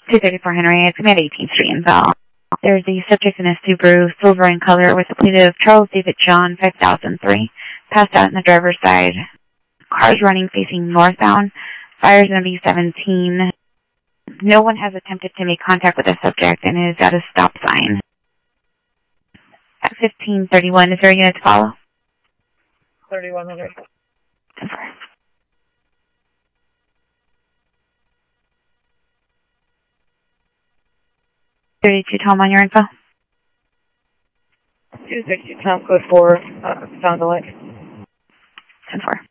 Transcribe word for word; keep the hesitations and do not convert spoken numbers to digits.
two thirty-four Henry, it's at eighteenth Street in Bell. There's the subject in a Subaru, silver in color, with the plate of Charles David John, five thousand three, passed out on the driver's side. Cars running facing northbound. Fire's going to be seventeen. No one has attempted to make contact with the subject and is at a stop sign. At fifteen thirty-one, is there a unit to follow? thirty-one hundred. thirty-two Tom on your info. two sixty Tom, code four, uh, sound alike. ten four.